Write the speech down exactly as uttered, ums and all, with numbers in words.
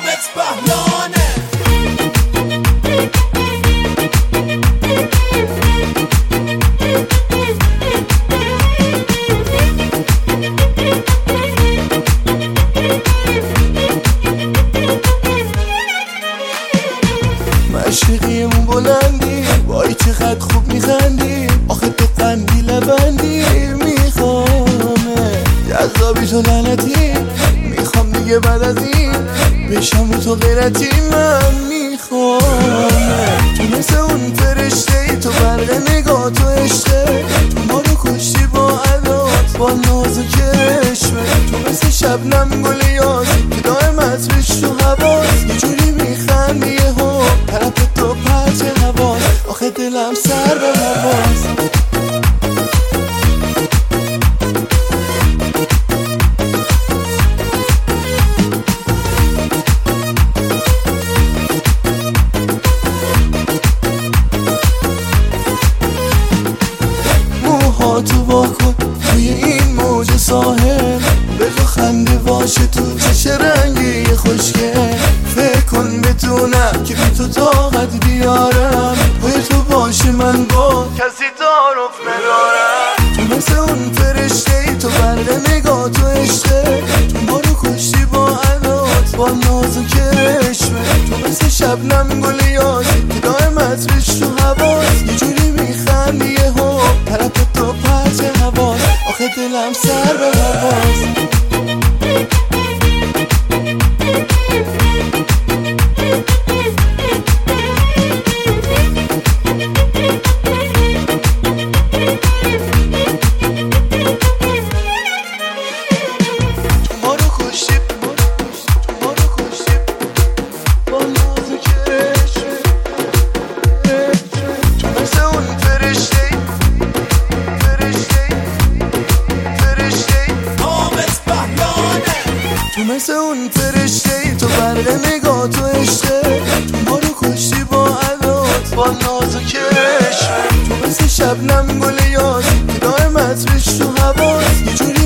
حامد بهلانه. مشرقیمون بلندی وای چقدر خوب میخندی، آخه تو قندی لبندی میخوامه جذابی تو لعنتی، میخوام دیگه بعد از این بشم رو تو غیرتی. من میخوامه تو مثل اون فرشته ای، تو برق نگاه تو عشقه، تو ما رو کشتی با عدات با ناز و کرشمه. تو مثل شبنم گل یاسی که دائم عطرش تو حواس، یه جوری میخندی یهو طرف تو پرچ حواس، آخه دلم سر به حواس. موهاتو واکن توی این موج ساحل، به تو خنده باشه تو چه رنگی خوشگل. فکر کن بتونم که بی تو طاقت بیارم، پای تو باشه من با کسی تعارف ندارم. تو مثل اون فرشته ای، تو برق نگاه تو عشقه، تو ما رو کشتی با عدات با ناز و کرشمه. تو مثل شبنم گل یاسی که دائم عطرش تو حواس، یه جوری میخندی یهو طرف تو پرچ حواس، آخه دلم سر به حواس. تو مثل اون فرشته ای، تو برق نگاه تو عشقه، تو ما رو کشتی با عدات با ناز و کرشمه. تو مثل شبنم گل یاسی که دائم عطرش تو حواس، یه جوری